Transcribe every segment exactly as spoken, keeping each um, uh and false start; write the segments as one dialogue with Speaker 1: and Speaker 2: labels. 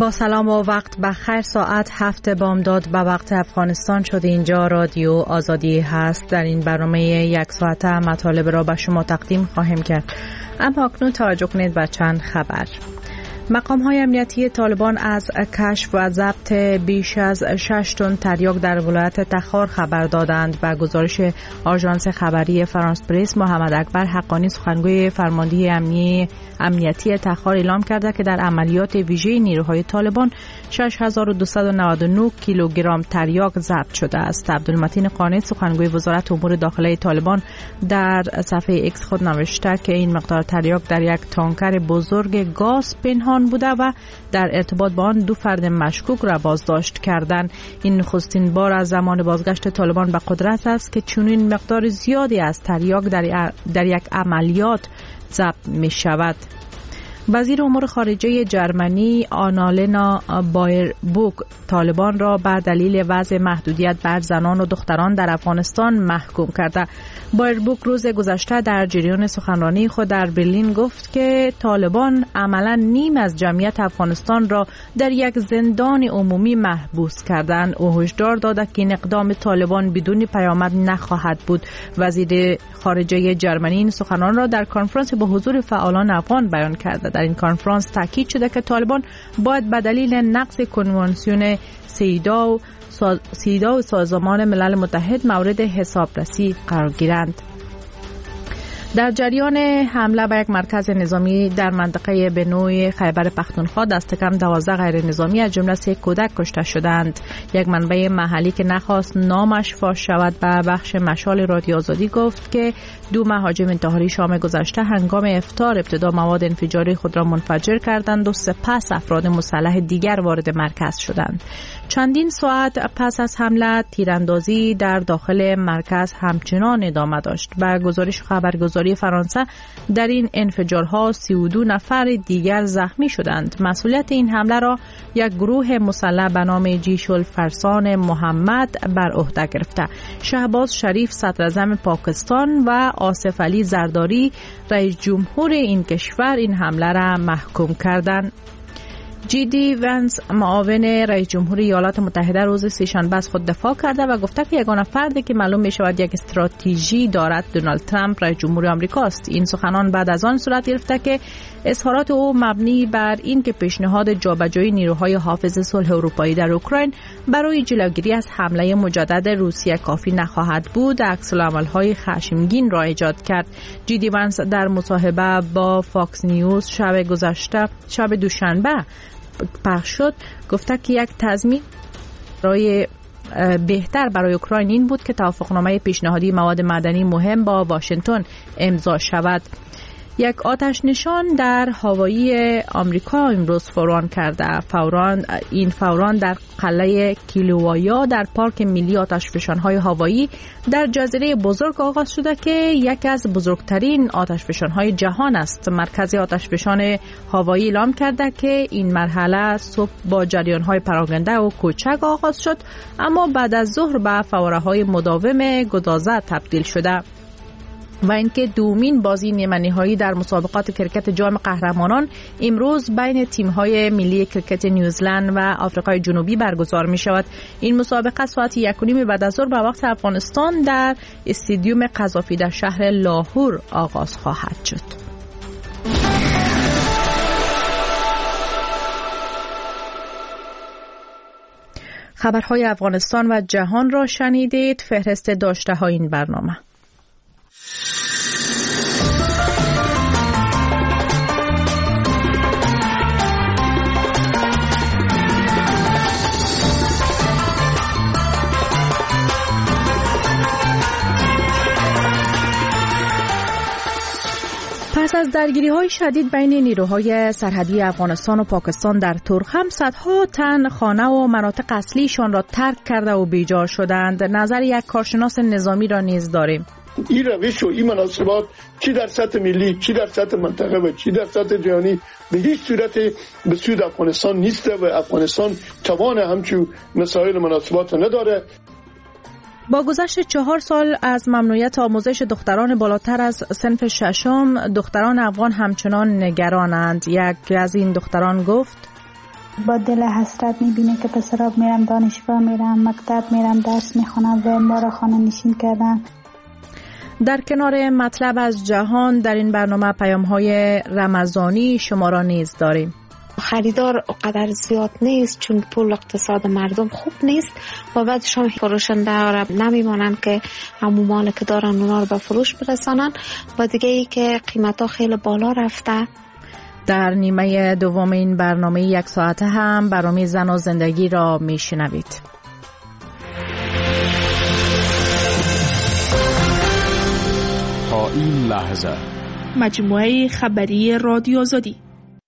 Speaker 1: با سلام و وقت بخیر. ساعت هفت بامداد به وقت افغانستان شده. اینجا رادیو آزادی هست. در این برنامه یک ساعته مطالب را به شما تقدیم خواهیم کرد، اما اکنون توجه کنید به چند خبر. مقام های امنیتی طالبان از کشف و ضبط بیش از شش تن تریاک در ولایت تخار خبر دادند. با گزارش آژانس خبری فرانس پرس، محمد اکبر حقانی سخنگوی فرماندهی امنی امنیتی تخار اعلام کرده که در عملیات ویژه نیروهای طالبان شش هزار و دویست و نود و نه کیلوگرم تریاک ضبط شده است. عبدالمتین قانع سخنگوی وزارت امور داخلی طالبان در صفحه ایکس خود نوشته که این مقدار تریاک در یک تانکر بزرگ گاز پنهان بوده و در ارتباط با آن دو فرد مشکوک را بازداشت کردند. این نخستین بار از زمان بازگشت طالبان به قدرت است که چنین مقدار زیادی از تریاک در, در یک عملیات ضبط می شود. وزیر امور خارجه جرمنی آنالنا بایربوک طالبان را بر دلیل وضع محدودیت بر زنان و دختران در افغانستان محکوم کرده. بایربوک روز گذشته در جریان سخنرانی خود در برلین گفت که طالبان عملا نیم از جمعیت افغانستان را در یک زندان عمومی محبوس کردند. او هشدار داد که این اقدام طالبان بدون پیامد نخواهد بود. وزیر خارجه جرمنی این سخنان را در کنفرانس با حضور فعالان افغان بیان کرده. در این کنفرانس تاکید شده که طالبان باید به دلیل نقض کنوانسیون سیداو سیداو سازمان ملل متحد مورد حسابرسی قرار گیرند. در جریان حمله به یک مرکز نظامی در منطقه بنوی خیبر پختونخوا دست کم دوازده غیر نظامی از جمله سه کودک کشته شدند. یک منبع محلی که نخواست نامش فاش شود به بخش مشال رادیو آزادی گفت که دو مهاجم انتحاری شام گذشته هنگام افطار ابتدا مواد انفجاری خود را منفجر کردند و سپس افراد مسلح دیگر وارد مرکز شدند. چندین ساعت پس از حمله تیراندازی در داخل مرکز همچنان ادامه داشت. با گزارش خبرگزاری فرانسه در این انفجارها سی و دو نفر دیگر زخمی شدند. مسئولیت این حمله را یک گروه مسلح به نام جیش الفرسان محمد بر عهده گرفته. شهباز شریف صدراعظم پاکستان و آصف علی زرداری رئیس جمهور این کشور این حمله را محکوم کردند. جی دی ونس معاون رئیس جمهور ایالات متحده روز سه‌شنبه از خود دفاع کرده و گفته که یگانه فردی که معلوم می شود یک استراتژی دارد دونالد ترامپ رئیس جمهور آمریکا است. این سخنان بعد از آن صورت گرفته که اظهارات او مبنی بر این که پیشنهاد جابجایی نیروهای حافظ صلح اروپایی در اوکراین برای جلوگیری از حمله مجدد روسیه کافی نخواهد بود، عکس‌العمل‌های خشمگین را ایجاد کرد. جی دی ونس در مصاحبه با فاکس نیوز شب گذشته شب دوشنبه پخش شد گفته که یک تضمین برای بهتر برای اوکراین این بود که توافقنامه پیشنهادی مواد معدنی مهم با واشنگتن امضا شود. یک آتش نشان در هوایی آمریکا امروز فوران کرده. فوران این فوران در قلعه کیلووایا در پارک ملی آتشفشان‌های هوایی در جزیره بزرگ آغاز شده که یکی از بزرگترین آتشفشان‌های جهان است. مرکز آتشفشان هوایی اعلام کرده که این مرحله صبح با جریان‌های پراکنده و کوچک آغاز شد، اما بعد از ظهر به فوره‌های مداوم گدازه تبدیل شده. و اینکه دومین بازی نیمه نهایی در مسابقات کرکت جام قهرمانان امروز بین تیم‌های ملی کرکت نیوزلند و آفریقای جنوبی برگزار می شود. این مسابقه ساعت یک و نیم بعد از ظهر به وقت افغانستان در استادیوم قذافی در شهر لاهور آغاز خواهد شد. خبرهای افغانستان و جهان را شنیدید. فهرست داشته‌های این برنامه. پس از درگیری‌های شدید بین نیروهای سرحدی افغانستان و پاکستان در تورخم، صدها تن خانه و مناطق اصلیشان را ترک کرده و بیجار شدند. نظر یک کارشناس نظامی را نیز داریم.
Speaker 2: این روش و این مناسبات چی در سطح ملی، چی در سطح منطقه و چی در سطح جهانی به هیچ صورت به سود افغانستان نیست و افغانستان توان همچون مسائل مناسبات نداره.
Speaker 1: با گذشت چهار سال از ممنوعیت آموزش دختران بالاتر از صنف ششم، دختران افغان همچنان نگرانند. یک از این دختران گفت:
Speaker 3: با دل حسرت میبینه که پسرا میرم دانشگاه، میرم مکتب، میرم درس میخونم و ما را خانه نشین کردن.
Speaker 1: در کنار مطلب از جهان در این برنامه پیام‌های رمضانی شما را نیز داریم.
Speaker 4: خریدار قدر زیاد نیست چون پول اقتصاد مردم خوب نیست و بعدش هم فروشنده ها نمیمانند که همون مال که دارن اونا رو به فروش برسانن و دیگه ای که قیمت ها خیلی بالا رفته.
Speaker 1: در نیمه دوم این برنامه یک ساعته هم برنامه زن و زندگی را میشنوید.
Speaker 5: تا این لحظه
Speaker 6: مجموعه خبری رادیو آزادی.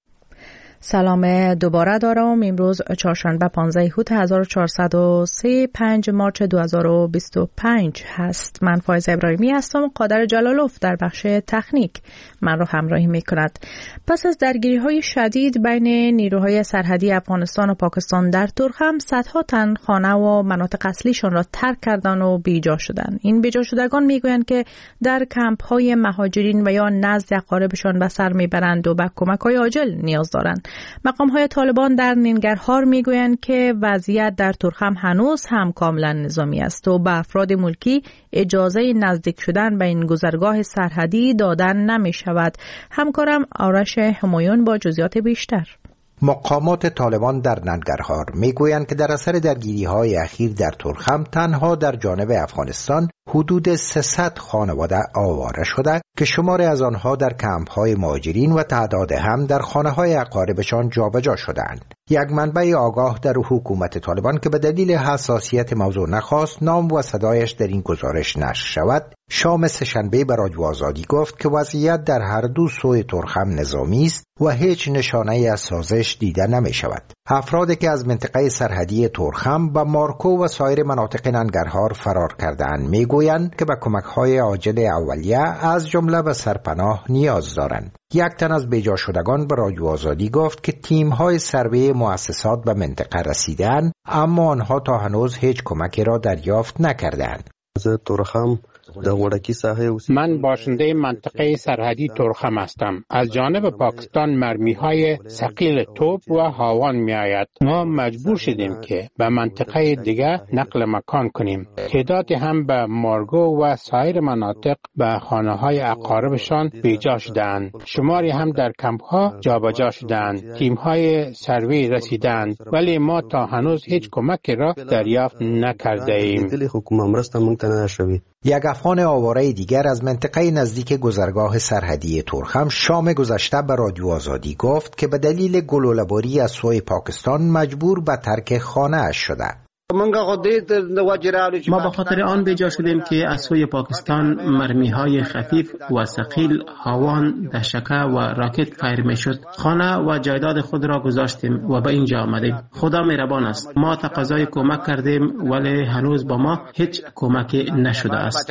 Speaker 1: سلام دوباره دارم. امروز چهارشنبه پانزده اوت هزار و چهارصد و سه، پنج مارچ دو هزار و بیست و پنج هست. من فایز ابراهیمی هستم و قادر جلالوف در بخش تکنیک من رو همراهی می کند. پس از درگیری های شدید بین نیروهای سرحدی افغانستان و پاکستان در تورخم، صدها تن خانه و مناطق اصلیشان را ترک کردند و بیجا شدند. این بیجا شدگان میگویند که در کمپ های مهاجرین و یا نزد اقاربشان به سر میبرند و به کمک های عاجل نیاز دارند. مقام های طالبان در ننگرهار میگویند که وضعیت در تورخم هنوز هم کاملا نظامی است و به افراد ملکی اجازه نزدیک شدن به این گذرگاه سرحدی دادن نمی شود. همکارم آرش همایون با جزئیات بیشتر.
Speaker 7: مقامات طالبان در ننگرهار میگویند که در اثر درگیری‌های اخیر در تورخم تنها در جانب افغانستان حدود سیصد خانواده آواره شده که شماری از آنها در کمپ‌های مهاجرین و تعداد هم در خانه‌های اقاربشان جابجا شدند. یک منبع آگاه در حکومت طالبان که به دلیل حساسیت موضوع نخواست نام و صدایش در این گزارش نشر شود، شام سه‌شنبه به رادیو آزادی گفت که وضعیت در هر دو سوی تورخم نظامی است و هیچ نشانه از سازش دیده نمی شود. افرادی که از منطقه سرحدی تورخم به مارکو و سایر مناطق ننگرهار فرار کردند میگویند که به کمک‌های عاجل اولیه از جمله به سرپناه نیاز دارند. یک تن از بیجا شدگان به رادیو آزادی گفت که تیم‌های سروی مؤسسات به منطقه رسیدند اما آنها تا هنوز هیچ کمکی را دریافت نکردند.
Speaker 8: تورخم
Speaker 9: من باشنده منطقه سرحدی تورخم هستم. از جانب پاکستان مرمی‌های ثقیل توپ و هاوان می‌آید. ما مجبور شدیم که به منطقه دیگر نقل مکان کنیم. تعدادی هم به مارگو و سایر مناطق به خانه‌های اقاربشان بیجا شدند. شماری هم در کمپ‌ها جابجا شدند. تیم‌های سروی رسیدند ولی ما تا هنوز هیچ کمکی را دریافت نکرده‌ایم.
Speaker 7: یک افغان آواره دیگر از منطقه نزدیک گذرگاه سرحدی تورخم شام گذشته به رادیو آزادی گفت که به دلیل گلوله‌باری از سوی پاکستان مجبور به ترک خانه اش شده.
Speaker 10: ما به خاطر آن بیجا شدیم که از سوی پاکستان مرمی‌های خفیف و ثقیل، هاوان، دشکه و راکت فایر می‌شد. خانه و جایداد خود را گذاشتیم و به اینجا آمدیم. خدا مهربان است. ما تقاضای کمک کردیم ولی هنوز با ما هیچ کمکی نشده است.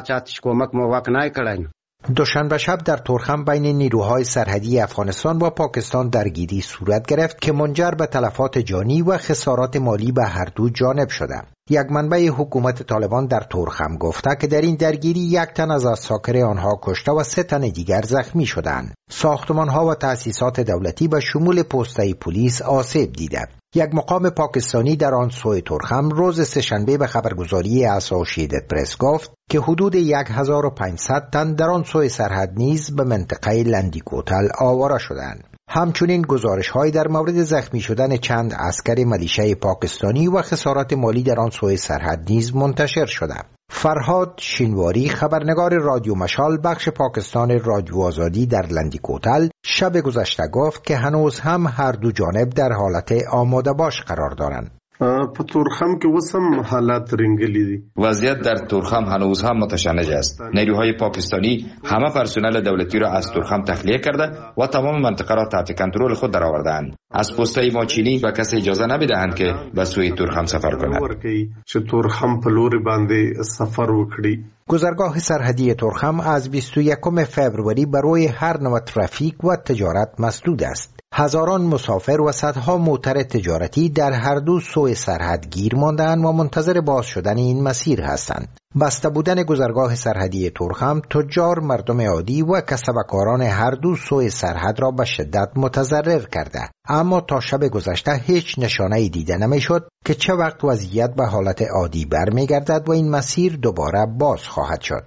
Speaker 7: دوشنبه شب در تورخم بین نیروهای سرحدی افغانستان و پاکستان درگیری صورت گرفت که منجر به تلفات جانی و خسارات مالی به هر دو جانب شده. یک منبع حکومت طالبان در تورخم گفته که در این درگیری یک تن از عساکر آنها کشته و سه تن دیگر زخمی شدند. ساختمان‌ها و تأسیسات دولتی به شمول پست‌های پلیس آسیب دیده. یک مقام پاکستانی در آن سوی تورخم روز سه‌شنبه به خبرگزاری اسوسییتد پرس گفت که حدود هزار و پانصد تن در آن سوی سرحد نیز به منطقه لندیکوتل آواره شدند. همچنین گزارش‌هایی در مورد زخمی شدن چند عسکر ملیشه پاکستانی و خسارات مالی در آن سوی سرحد نیز منتشر شده. فرهاد شینواری خبرنگار رادیو مشال بخش پاکستان رادیو آزادی در لندیکوتل شب گذشته گفت که هنوز هم هر دو جانب در حالت آماده باش قرار دارند.
Speaker 8: په تورخم کې وسم حالات رنگلی دي.
Speaker 11: وضعیت در تورخم هنوز هم متشنج است. نیروهای پاکستانی همه پرسنل دولتی را از تورخم تخلیه کرده و تمام منطقه را تحت کنترل خود درآوردند. از پست‌های ماچینی به کسی اجازه نمیدهند که به سوی تورخم سفر کند.
Speaker 8: چې تورخم په لور باندې سفر وکړي.
Speaker 7: گذرگاه سرحدی تورخم از بیست و یکم فوریه برای هر نوع ترافیک و تجارت مسدود است. هزاران مسافر و صدها موتر تجارتی در هر دو سوی سرحد گیر مانده‌اند و منتظر باز شدن این مسیر هستند. بسته بودن گذرگاه سرحدی تورخم تجار، مردم عادی و کسبکاران هر دو سوی سرحد را به شدت متضرر کرده، اما تا شب گذشته هیچ نشانه‌ای دیده نمی‌شد که چه وقت وضعیت به حالت عادی برمیگردد و این مسیر دوباره باز خواهد شد.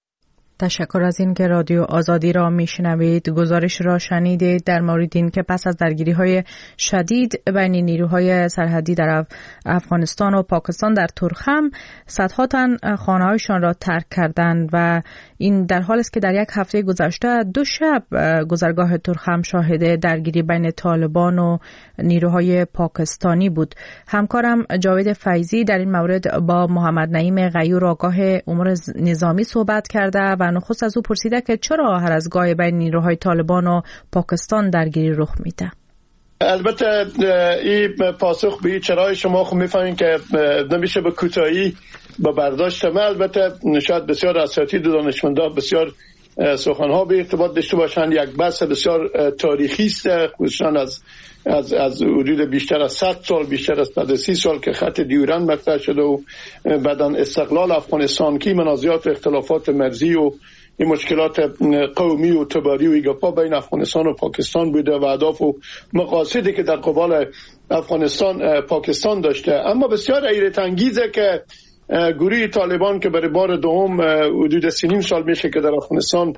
Speaker 1: تشکر از این که رادیو آزادی را میشنوید. گزارش را شنیدید در مورد این که پس از درگیری‌های شدید بین نیروهای سرحدی در افغانستان و پاکستان در تورخم، صدها تن خانه‌هایشان را ترک کردند و این در حالی است که در یک هفته گذشته دو شب گذرگاه تورخم شاهد درگیری بین طالبان و نیروهای پاکستانی بود. همکارم جاوید فیضی در این مورد با محمد نعیم غیور آگاه امور نظامی صحبت کرده و نخست از او پرسیده که چرا هر از گاهی بین نیروهای طالبان و پاکستان درگیری رخ میده.
Speaker 2: البته این پاسخ به چرای شما خب میفهمین که نمیشه به کوتاهی با برداشت. من البته شاید بسیار اساتید و دانشمندان بسیار سخنها به ارتباط داشته باشند. یک بحث بسیار تاریخی است، خصوصا از از از حدود بیشتر از صد سال، بیشتر از صد و سی سال که خط دیورند مطرح شده و بعداً استقلال افغانستان که منازعات و اختلافات مرزی و این مشکلات قومی و تباری و ایگاپا بین افغانستان و پاکستان بوده و اهداف و مقاصدی که در قبال افغانستان پاکستان داشته. اما بسیار حیرت انگیزه که گروه طالبان که برای بار دوم حدود سی نیم سال میشه که در افغانستان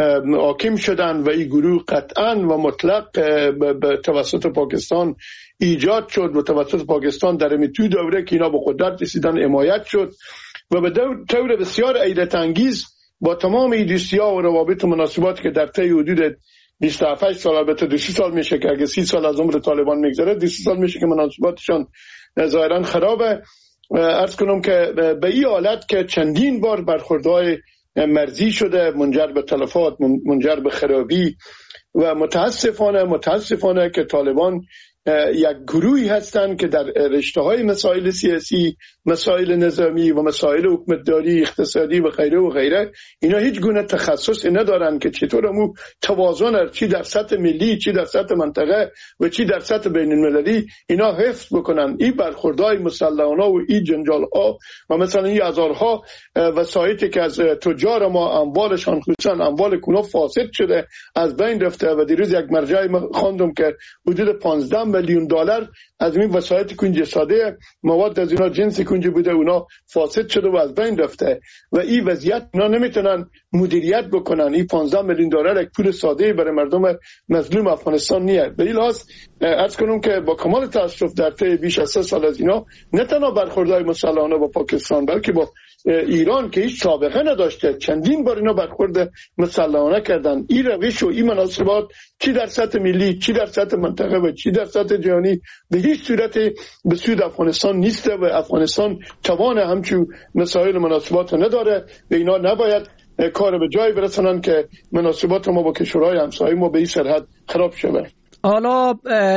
Speaker 2: حاکم شدن و این گروه قطعاً و مطلق به توسط پاکستان ایجاد شد و توسط پاکستان در میتو دوره که اینا به قدرت رسیدن حمایت شد و به طور بسیار حیرت انگیز با تمام این دوستی‌ها و روابط و مناسباتی که در طی حدود بیست و هفت سال، البته دو سال میشه که اگه سی سال از عمر طالبان میگذره، دو سال میشه که مناسباتشان ظاهراً خرابه. عرض کنم که به این حالت که چندین بار برخوردهای مرزی شده، منجر به تلفات، منجر به خرابی و متاسفانه متاسفانه که طالبان یک گروهی هستند که در رشته‌های مسائل سیاسی، مسائل نظامی و مسائل حکومتداری، اقتصادی و غیره و غیره اینا هیچ گونه تخصص ندارن که چطور امو توازن چی در سطح ملی، چی در سطح منطقه و چی در سطح بین المللی اینا حفظ بکنن. این برخوردهای مسلحانه و این جنجال‌ها و مثلا این هزارها وسایتی که از تجار ما اموالشان خصوصا اموال کونا فاسد شده از بین رفته و دیروز یک مرجعی خواندم که حدود پانزده میلیون دلار از این وسایت کنج ساده مواد از اینا جنسی کنج بوده اونا فاسد شده و از بین رفته و این وضعیت اینا نمیتونن مدیریت بکنن. این پانزده میلیون دلار یک پول ساده برای مردم مظلوم افغانستان نیست. به این لحاظ عرض کنم که با کمال تاسف در طی بیش از سه سال از اینا نه تنها برخوردهای مسلحانه با پاکستان بلکه با ایران که هیچ سابقه نداشته چندین بار اینا برخورد مسلحانه کردن. این روش و این مناسبات چی در سطح ملی، چی در سطح منطقه و چی در سطح جهانی به هیچ صورت به سود افغانستان نیسته و افغانستان توان همچون مسائل مناسبات نداره و اینا نباید کار به جای برسونن که مناسبات ما با کشورهای همسایه ما به این سرحد خراب شده.
Speaker 12: حالا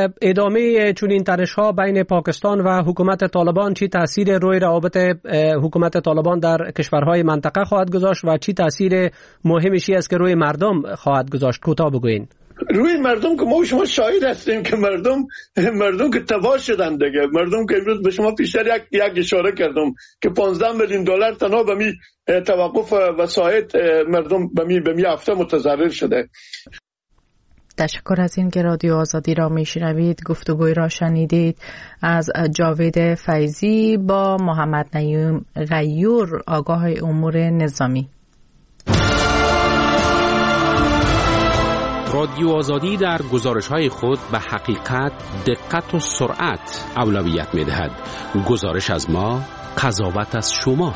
Speaker 12: ادامه چون این تنش‌ها بین پاکستان و حکومت طالبان چی تأثیر روی روابط حکومت طالبان در کشورهای منطقه خواهد گذاشت و چی تأثیر مهمشی است که روی مردم خواهد گذاشت؟ کوتاه بگوین.
Speaker 2: روی مردم که ما شما شاهد هستیم که مردم مردم که تباه شدن دیگه. مردم که امروز به شما پیشتر یک یک اشاره کردم که پانزده میلیون دلار تنها به می توقف وسایت مردم به می به می هفته متضرر شده.
Speaker 1: تشکر از این که رادیو آزادی را میشنوید. گفتگوی را شنیدید از جاوید فیضی با محمد نعیم غیور آگاه امور نظامی.
Speaker 5: رادیو آزادی در گزارش‌های خود به حقیقت، دقت و سرعت اولویت می‌دهد. گزارش از ما، قضاوت از شما.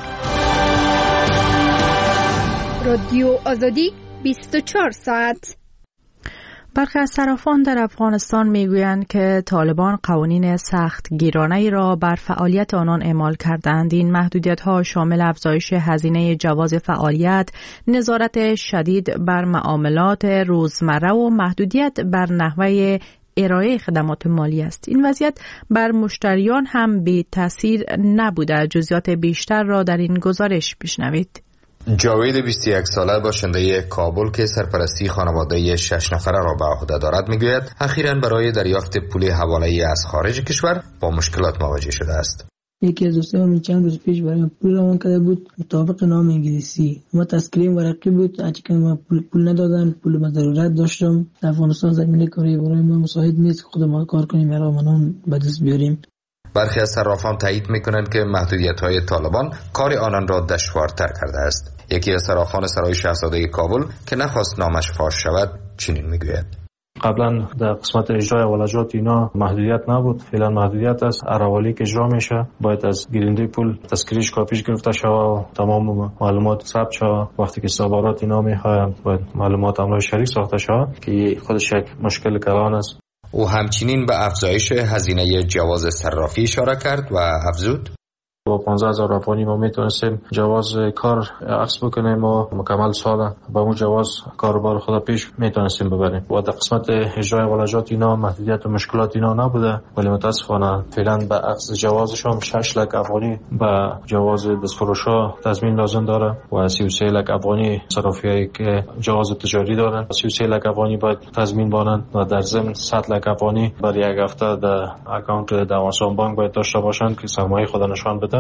Speaker 6: رادیو آزادی بیست و چهار ساعت.
Speaker 1: برخی از طرفان در افغانستان میگویند که طالبان قوانین سخت گیرانه‌ای را بر فعالیت آنان اعمال کردند. این محدودیت‌ها شامل افزایش هزینه جواز فعالیت، نظارت شدید بر معاملات روزمره و محدودیت بر نحوه ارائه خدمات مالی است. این وضعیت بر مشتریان هم بی تأثیر نبوده. جزئیات بیشتر را در این گزارش بشنوید.
Speaker 11: جاوید بیست و یک ساله باشنده کابل که سرپرستی خانواده شش نفره را به عهده دارد میگوید اخیراً برای دریافت پول حواله‌ای از خارج کشور با مشکلات مواجه شده است.
Speaker 13: یکی از دوستانم چند روز پیش برای پول روان کرده بود مطابق نام انگلیسی، ما تسکریم ورقی بود، هرچی که ما پول, پول ندادن، پول ما ضرورت داشتم. در افغانستان زمین کاری برای ما مساعد نیست، خود ما کار کنیم یا منان به دست بیاریم.
Speaker 11: برخی از صرافان تایید میکنند که محدودیت‌های طالبان کار آنان را دشوارتر کرده است. یکی از صرافان سرای شاهزاده کابل که نخواست نامش فاش شود چنین میگوید:
Speaker 14: قبلا در قسمت اجرای ولجات اینا محدودیت نبود، فعلا محدودیت است. اراوالی که اجرا میشه باید از گیرنده پول تذکرهش کاپیش گرفته شود و تمام معلومات ثبت شود. وقتی که استخبارات اینا میخواهند باید معلومات همراه شریک ساخته شود که خودش یک مشکل کلان است.
Speaker 11: او همچنین به افزایش هزینه جواز صرافی اشاره کرد و افزود:
Speaker 14: با پانزده هزار افغانی ما میتونستیم جواز کار عکس بکنیم و مکمل سال با اون جواز کاروبار خود پیش میتونستیم ببریم. و در قسمت اجرای ولجات اینا محدودیت و مشکلات اینا نبوده، ولی متاسفانه فعلا به عکس جوازش هم شش لک افغانی به جواز دستفروشا تضمین لازم داره و سی و سه لک افغانی صرافیایی که جواز تجاری دارن سی و سه لک افغانی باید تضمین بانند و در ضمن صد لک افغانی برای یک هفته در اکانت دواسان بانک باید داشته باشند که سرمایه خود نشان بدن.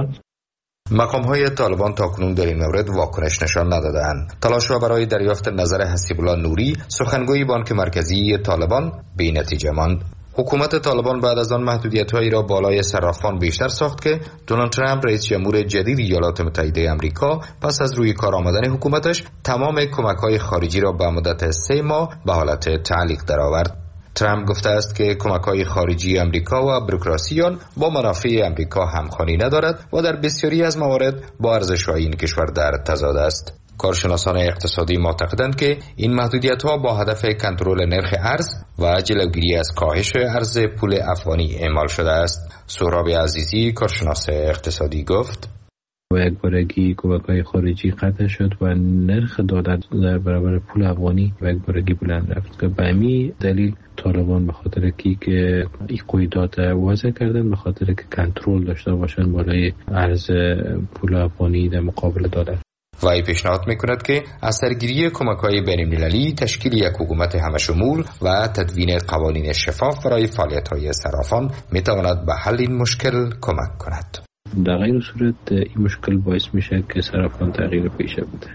Speaker 11: مقام‌های طالبان تاکنون در این مورد واکنش نشان ندادند. تلاش را برای دریافت نظر حسیب الله نوری، سخنگوی بانک مرکزی طالبان، بی نتیجه ماند. حکومت طالبان بعد از آن محدودیت‌هایی را بالای صرافان بیشتر ساخت که دونالد ترامپ رئیس جمهور جدید ایالات متحده آمریکا پس از روی کار آمدن حکومتش تمام کمک‌های خارجی را به مدت سه ماه به حالت تعلیق درآورد. ترامپ گفته است که کمک‌های خارجی آمریکا و بوروکراسی آن با منافع آمریکا همخوانی ندارد و در بسیاری از موارد با ارزش‌های این کشور در تضاد است. کارشناسان اقتصادی معتقدند که این محدودیت‌ها با هدف کنترل نرخ ارز و جلوگیری از کاهش ارز پول افغانی اعمال شده است. سهراب عزیزی کارشناس اقتصادی گفت:
Speaker 15: و یک بارگی کمک‌های خارجی قطع شد و نرخ دولت در برابر پول افغانی و یک بارگی بلند رفت که به همین دلیل طالبان به خاطر کی که این قیودات وضع کردن، به خاطر که کنترل داشته باشن بالای ارز پول افغانی در مقابل دلار.
Speaker 11: وی پیشنهاد میکند که از سرگیری کمک‌های بین‌المللی، تشکیل یک حکومت همشمول و تدوین قوانین شفاف برای فعالیت‌های صرافان میتواند به حل این مشکل کمک کند.
Speaker 15: در غیر صورت این مشکل باعث میشه که صرافان تغییر پیشه بده.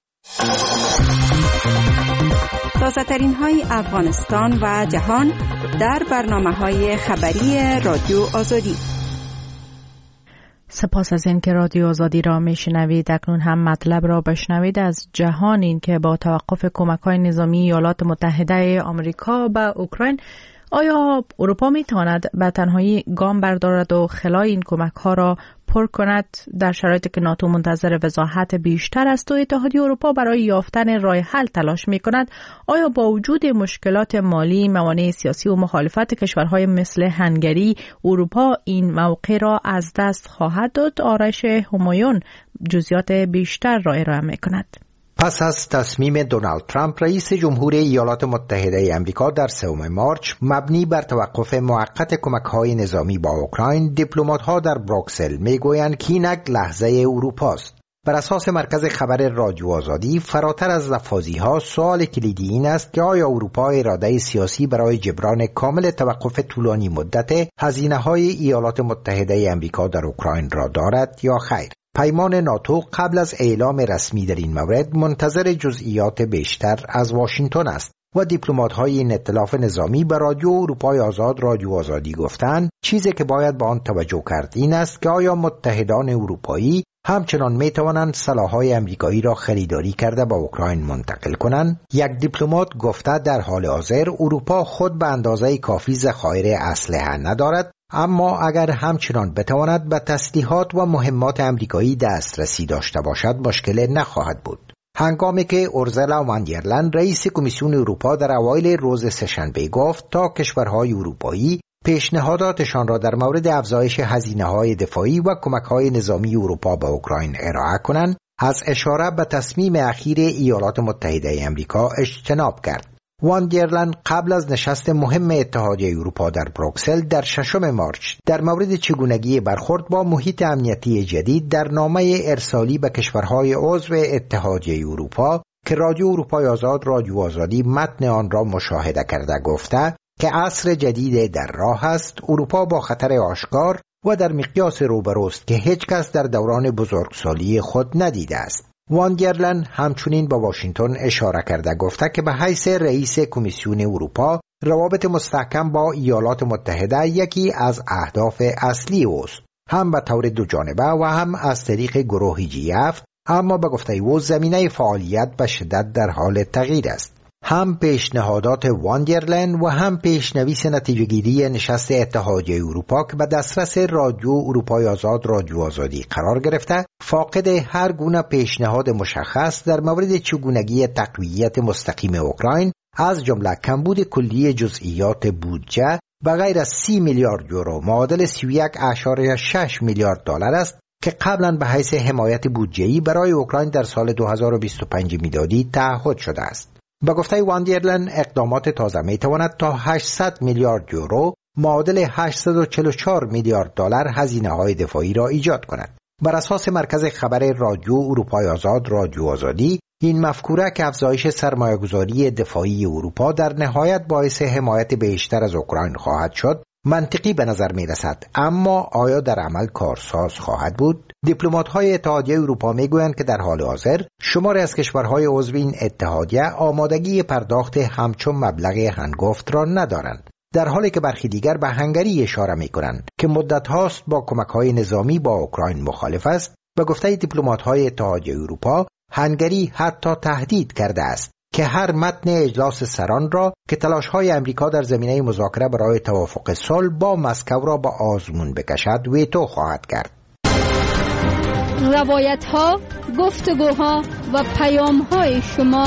Speaker 16: تازه ترین های افغانستان و جهان در برنامه های خبری رادیو آزادی.
Speaker 1: سپاس از این که رادیو آزادی را میشنوید. اکنون هم مطلب را بشنوید از جهان. این که با توقف کمک‌های نظامی ایالات متحده آمریکا به اوکراین، آیا اروپا میتواند به تنهایی گام بردارد و خلای این کمک‌ها را پر کند در شرایطی که ناتو منتظر وضاحت بیشتر است و اتحادیه اروپا برای یافتن راه حل تلاش می‌کند؟ آیا با وجود مشکلات مالی، موانع سیاسی و مخالفت کشورهای مثل هنگری، اروپا این موقع را از دست خواهد داد؟ آرش همایون جزئیات بیشتر را ارائه می‌کند.
Speaker 7: پس از تصمیم دونالد ترامپ رئیس جمهور ایالات متحده آمریکا در سوم مارچ مبنی بر توقف موقت کمک‌های نظامی با اوکراین، دیپلمات‌ها در بروکسل میگویند که اینک لحظه اروپاست. بر اساس مرکز خبر رادیو آزادی، فراتر از لفاظی‌ها سوال کلیدی این است که آیا اروپا اراده سیاسی برای جبران کامل توقف طولانی مدت هزینه‌های ایالات متحده آمریکا در اوکراین را دارد یا خیر؟ پیمان ناتو قبل از اعلام رسمی در این مورد منتظر جزئیات بیشتر از واشنگتن است و دیپلمات‌های این ائتلاف نظامی به رادیو اروپای آزاد رادیو آزادی گفتند چیزی که باید به آن توجه کرد این است که آیا متحدان اروپایی همچنان میتوانند سلاح‌های آمریکایی را خریداری کرده به اوکراین منتقل کنند. یک دیپلمات گفته در حال حاضر اروپا خود به اندازه کافی ذخایر اسلحه ندارد، اما اگر همچنان بتواند به تسلیحات و مهمات آمریکایی دسترسی داشته باشد مشکل نخواهد بود. هنگامی که اورزلا وان در لین رئیس کمیسیون اروپا در اوایل روز سه‌شنبه گفت تا کشورهای اروپایی پیشنهاداتشان را در مورد افزایش هزینه‌های دفاعی و کمک‌های نظامی اروپا به اوکراین ارائه کنند، از اشاره به تصمیم اخیر ایالات متحده آمریکا اجتناب کرد. وان دیرلن قبل از نشست مهم اتحادیه اروپا در بروکسل در ششم مارچ در مورد چگونگی برخورد با محیط امنیتی جدید در نامه ارسالی به کشورهای عضو اتحادیه اروپا که رادیو اروپای آزاد رادیو آزادی متن آن را مشاهده کرده گفته که عصر جدید در راه است، اروپا با خطر آشکار و در مقیاس روبروست که هیچ کس در دوران بزرگسالی خود ندیده است. وان دیرلن همچنین با واشنگتن اشاره کرده گفته که به حیث رئیس کمیسیون اروپا روابط مستحکم با ایالات متحده یکی از اهداف اصلی اوست، هم به طور دو جانبه و هم از طریق گروه جی هفت، اما به گفته او زمینه فعالیت به شدت در حال تغییر است. هم پیشنهادات وان دیرلن و هم پیشنویس نتیجه‌گیری نشست اتحادیه اروپا که به دسترس رادیو اروپای آزاد رادیو آزادی قرار گرفته فاقد هر گونه پیشنهاد مشخص در مورد چگونگی تقویت مستقیم اوکراین از جمله کمبود کلی جزئیات بودجه به غیر از سی میلیارد یورو معادل سی و یک اشاره شش میلیارد دلار است که قبلا به حیث حمایت بودجه‌ای برای اوکراین در سال دو هزار و بیست و پنج میلادی تعهد شده است. با گفته وان دیرلن اقدامات تازه می تواند تا هشتصد میلیارد یورو معادل هشتصد و چهل و چهار میلیارد دلار هزینه های دفاعی را ایجاد کند. بر اساس مرکز خبر رادیو اروپای آزاد رادیو آزادی، این مفکوره که افزایش سرمایه‌گذاری دفاعی اروپا در نهایت باعث حمایت بیشتر از اوکراین خواهد شد منطقی به نظر می رسد، اما آیا در عمل کارساز خواهد بود؟ دیپلمات‌های اتحادیه اروپا میگویند که در حال حاضر شماری از کشورهای عضو این اتحادیه آمادگی پرداخت همچون مبلغ هنگفت را ندارند، در حالی که برخی دیگر به هنگری اشاره می‌کنند که مدت هاست با کمک‌های نظامی با اوکراین مخالف است. به گفته دیپلمات‌های اتحادیه اروپا، هنگری حتی تهدید کرده است که هر متن اجلاس سران را که تلاش‌های امریکا در زمینه مذاکره برای توافق صلح با مسکو را به آزمون بکشد ویتو خواهد کرد.
Speaker 6: روایت‌ها، گفتگوها و پیام‌های شما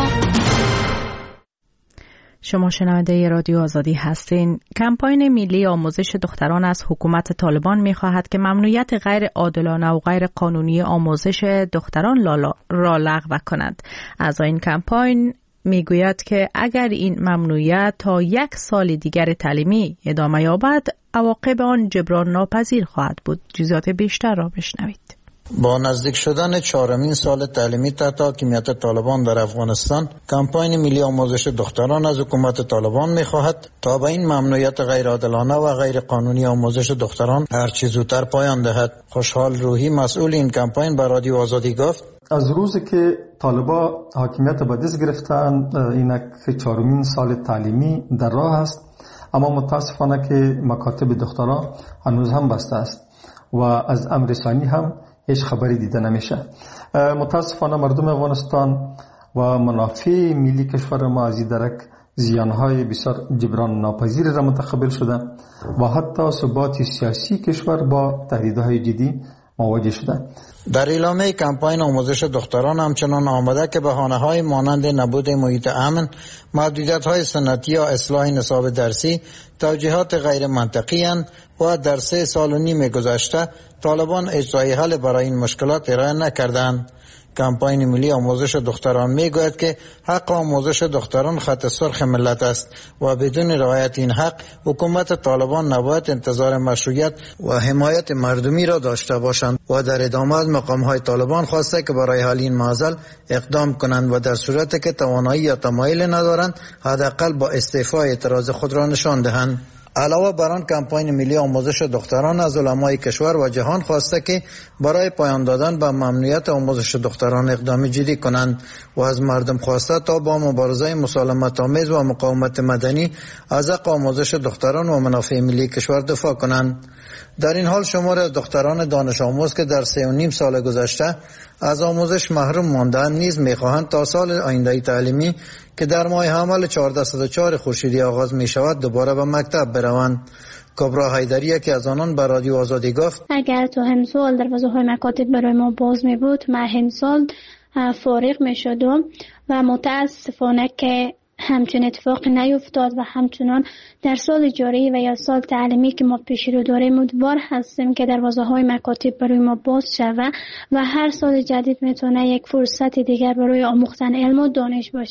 Speaker 1: شما شنونده رادیو آزادی هستین. کمپاین ملی آموزش دختران از حکومت طالبان می‌خواهد که ممنوعیت غیر عادلانه و غیر قانونی آموزش دختران را لغو کند. از این کمپاین میگوید که اگر این ممنوعیت تا یک سال دیگر تعلیمی ادامه یابد، عواقب آن جبران ناپذیر خواهد بود. جزئیات بیشتر را بشنوید.
Speaker 17: با نزدیک شدن چهارمین سال تعلیمی تحت حاکمیت طالبان در افغانستان، کمپاین ملی آموزش دختران از حکومت طالبان می‌خواهد تا به این ممنوعیت غیرعادلانه و غیر قانونی آموزش دختران هرچه زودتر پایان دهد. خوشحال روحی، مسئول این کمپاین، به رادیو آزادی گفت:
Speaker 18: از روزی که طالبا حاکمیت به دست گرفتن، اینک چهارمین سال تعلیمی در راه است، اما متاسفانه که مکاتب دختران هنوز هم بسته است و از امر ثانی هم هیچ خبری دیده نمیشه. متاسفانه مردم افغانستان و منافع ملی کشور ما از این درک زیانهای بسیار جبران ناپذیر را متقبل شده و حتی ثبات سیاسی کشور با تهدیدهای جدی مواجه شده.
Speaker 17: در اعلامیه کمپاین آموزش دختران همچنان آمده که بهانه‌های مانند نبود محیط امن، محدودیت‌های سنتی یا اصلاح نصاب درسی توجیهات غیر منطقی اند و در سه سال و نیم گذشته طالبان اجرای حل برای این مشکلات ارائه نکردند. کمپاین ملی آموزش دختران میگوید که حق آموزش دختران خط سرخ ملت است و بدون رعایت این حق حکومت طالبان نباید انتظار مشروعیت و حمایت مردمی را داشته باشند و در ادامه از مقام‌های طالبان خواسته که برای حل این معضل اقدام کنند و در صورتی که توانایی یا تمایل ندارند حداقل با استعفای اعتراض خود را نشان دهند. علاوه بر آن، کمپاین ملی آموزش دختران از علمای کشور و جهان خواسته که برای پایان دادن به ممنوعیت آموزش دختران اقدام جدی کنند و از مردم خواسته تا با مبارزه مسالمت آمیز و مقاومت مدنی از حق آموزش دختران و منافع ملی کشور دفاع کنند. در این حال شمار از دختران دانش آموز که در سه و نیم سال گذشته از آموزش محروم ماندند نیز می‌خواهند تا سال آینده تعلیمی که در ماه حمل چهاردهصد و چهار خورشیدی آغاز می شود دوباره به مکتب بروند. کبرا حیدری که از آنان به رادیو آزادی گفت:
Speaker 19: اگر تو همسال دروازه‌های مکاتب برای ما باز می بود، ما همسال فارغ می شدم و متاسفانه که همچون اتفاق نیفتاد و همچنان در سال جاری و یا سال تعلیمی که ما پیش رو داریم امیدوار هستیم که دروازه‌های مکاتب برای ما باز شود و هر سال جدید میتونه یک فرصت دیگر برای آموختن علم و دانش باشه.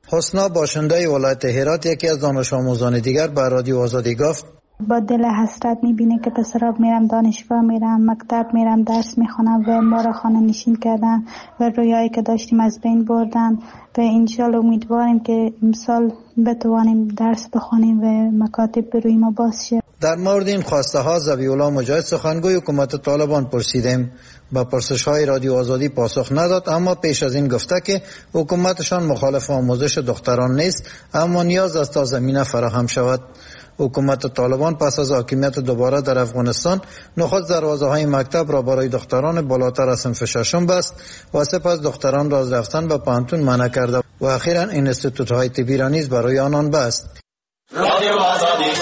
Speaker 17: حسنا باشنده ولایت هرات یکی از دانش آموزان دیگر به رادیو آزادی گفت
Speaker 3: با دل حسرت میبینه که پسرا میرم دانشگاه، میرم مکتب، میرم درس میخونم و ما را خانه نشین کردن و رویایی که داشتیم از بین بردن و انشالله امیدواریم که امسال بتوانیم درس بخونیم و مکاتب بروی ما باز شه.
Speaker 17: در مورد این خواسته ها ذبیح‌الله مجاهد سخنگوی حکومت طالبان پرسیدیم. با پرسش های رادیو آزادی پاسخ نداد، اما پیش از این گفته که حکومتشان مخالف آموزش دختران نیست، اما نیاز است تا زمینه فراهم شود. حکومت طالبان پس از حاکمیت دوباره در افغانستان نخست دروازه های مکتب را برای دختران بالاتر از صنف ششم بست و سپس دختران را از رفتن به پانتون منع کرده و اخیراً اینستیتوت های طبی را نیز برای آنان بست. رادیو آزادی.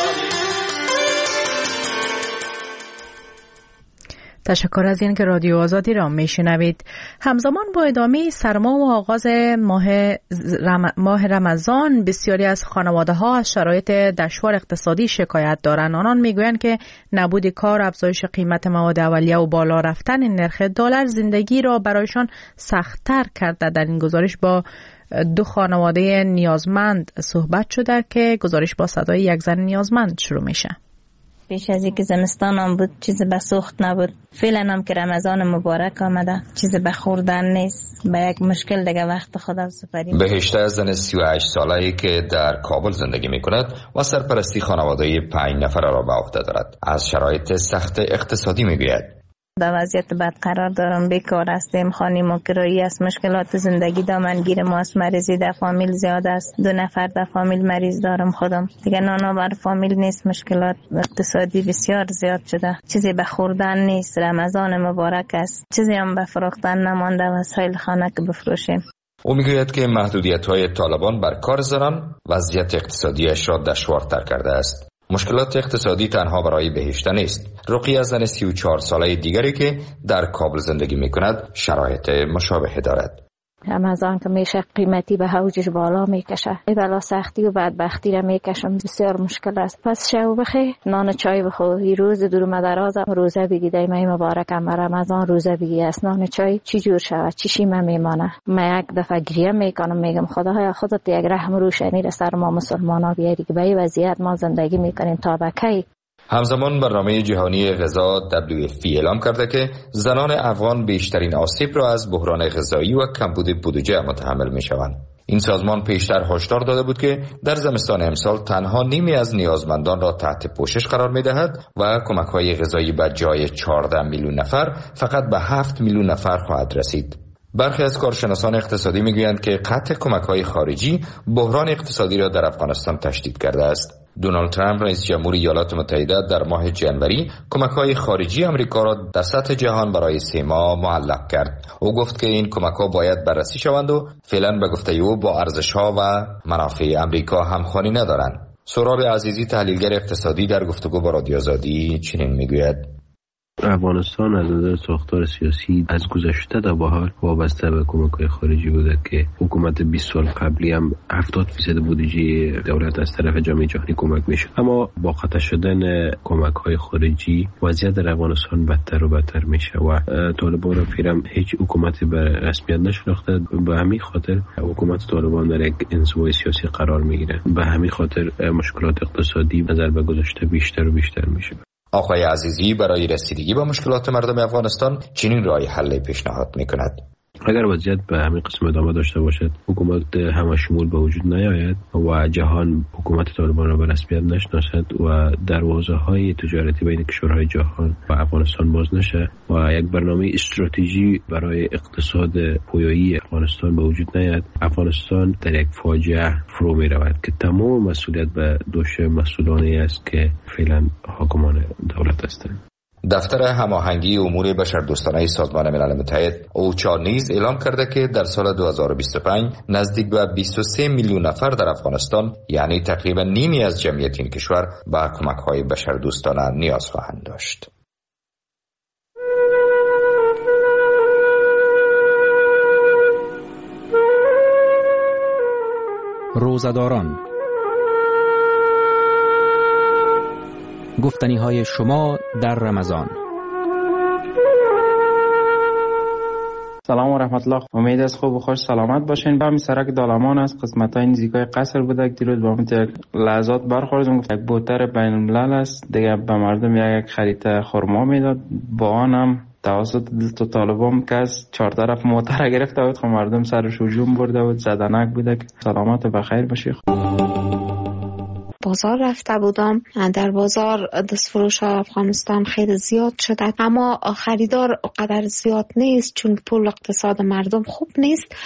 Speaker 1: تشکر از این که رادیو آزادی را میشنوید. همزمان با ادامه سرما و آغاز ماه, رم... ماه رمضان بسیاری از خانواده ها از شرایط دشوار اقتصادی شکایت دارند. آنان میگویند که نبود کار، افزایش قیمت مواد اولیه و بالا رفتن نرخ دلار زندگی را برایشان سخت‌تر کرده. در این گزارش با دو خانواده نیازمند صحبت شده که گزارش با صدای یک زن نیازمند شروع میشه.
Speaker 20: پیش از اینکه زمستان هم بود چیز به سوخت نبود، فعلا هم که رمضان مبارک آمده چیز به خوردن نیست، به یک مشکل دیگه وقت خدا سپاریم.
Speaker 11: بهشته زن سی و هشت ساله‌ای که در کابل زندگی می‌کند و سرپرستی خانواده پنج نفره را به عهده دارد از شرایط سخت اقتصادی میگوید.
Speaker 20: در وضعیت بد قرار دارم، بیکار هستیم، خانه ما کرایی است، مشکلات زندگی دامنگیر ما است، مریضی در فامیل زیاد است، دو نفر در فامیل مریض دارم خودم، دیگه نانا بر فامیل نیست، مشکلات اقتصادی بسیار زیاد شده، چیزی به خوردن نیست، رمضان مبارک است، چیزی هم به فروختن نمانده، وسایل خانه که بفروشیم.
Speaker 11: او میگوید که محدودیت‌های طالبان بر کار زنان وضعیت اقتصادیش را دشوارتر کرده است. مشکلات اقتصادی تنها برای بهشته نیست. رقیه زن سی و چهار ساله دیگری که در کابل زندگی میکند شرایط مشابه دارد.
Speaker 21: رمضان که میشه قیمتی به اوجش بالا میکشه، ای بلا سختی و بدبختی را میکشم، بسیار مشکل است. پس شو بخی، نان چای بخو، این روز دور درازم روزه بگی، دای مبارکم رمضان روزه بگی، از نان چای چی جور شود، چی شیمه میمانه. من یک دفعه گریه میکنم، میگم خدایا خودت یک رحم روشنی را سر ما مسلمانا بیاری که به این وضعیت ما زندگی میکنیم تا به کی.
Speaker 11: همزمان برنامه جهانی غذا دبلیو اف پی اعلام کرده که زنان افغان بیشترین آسیب را از بحران غذایی و کمبود بودجه متحمل می شوند. این سازمان پیشتر هشدار داده بود که در زمستان امسال تنها نیمی از نیازمندان را تحت پوشش قرار می دهد و کمک‌های غذایی به جای چهارده میلیون نفر فقط به هفت میلیون نفر خواهد رسید. برخی از کارشناسان اقتصادی میگویند که قطع کمک‌های خارجی بحران اقتصادی را در افغانستان تشدید کرده است. دونالد ترامپ رئیس جمهوری ایالات متحده در ماه ژانویه کمک‌های خارجی آمریکا را در سطح جهان برای سه ماه معلق کرد. او گفت که این کمک‌ها باید بررسی شوند و فعلا به گفته او با ارزش‌ها و منافع آمریکا همخوانی ندارند. سهراب عزیزی تحلیلگر اقتصادی در گفتگو با رادیو آزادی چنین میگوید:
Speaker 15: افغانستان از نظر ساختار سیاسی از گذشته تا به حال وابسته به کمک‌های خارجی بوده که حکومت بیست سال قبلی هم هفتاد درصد بودجه دولت از طرف جامعه جهانی کمک میشد، اما با قطع شدن کمک‌های خارجی وضعیت در افغانستان بدتر و بدتر میشه و طالبان را فعلا هیچ حکومتی به رسمیت نشناخته. به همین خاطر حکومت طالبان در یک انزوای سیاسی قرار میگیره، به همین خاطر مشکلات اقتصادی نظر به گذشته بیشتر و بیشتر میشه.
Speaker 11: آقای عزیزی برای رسیدگی به مشکلات مردم افغانستان چنین راه حل پیشنهاد میکند:
Speaker 15: اگر وضعیت به همین قسم ادامه داشته باشد، حکومت همشمول به وجود نیاید و جهان حکومت طالبان را به رسمیت نشناسد و دروازه‌های تجارتی بین کشورهای جهان و افغانستان باز نشه و یک برنامه استراتژی برای اقتصاد پویایی افغانستان به وجود نیاید، افغانستان در یک فاجعه فرو می رود که تمام مسئولیت به دوش مسئولانی است که فعلا حاکمان دولت هستند.
Speaker 11: دفتر هماهنگی امور بشردوستانه سازمان ملل متحد اوچا نیز اعلام کرده که در سال دو هزار و بیست و پنج نزدیک به بیست و سه میلیون نفر در افغانستان، یعنی تقریبا نیمی از جمعیت این کشور، به کمک‌های بشردوستانه نیاز خواهند داشت.
Speaker 22: روزه‌داران، گفتنی های شما در رمضان.
Speaker 4: سلام و رحمت الله. امید است خوب و خوش سلامت باشین. به همین سرک دالمان است، قسمت‌های نزدیکای قصر بوده که دیروز با همین لحظات برخوردم. یک بوتر بین الملل است دیگه، به مردم یک خرید خرما میداد. با آنم توسط دلتو طالبان که از چهار طرف موتر گرفته بود، خب مردم سرش هجوم برده بود، زدنک بوده. که سلامت و بخیر باشی.
Speaker 9: بازار رفته بودم، در بازار دستفروش افغانستان خیلی زیاد شده، اما خریدار قدر زیاد نیست چون پول اقتصاد مردم خوب نیست.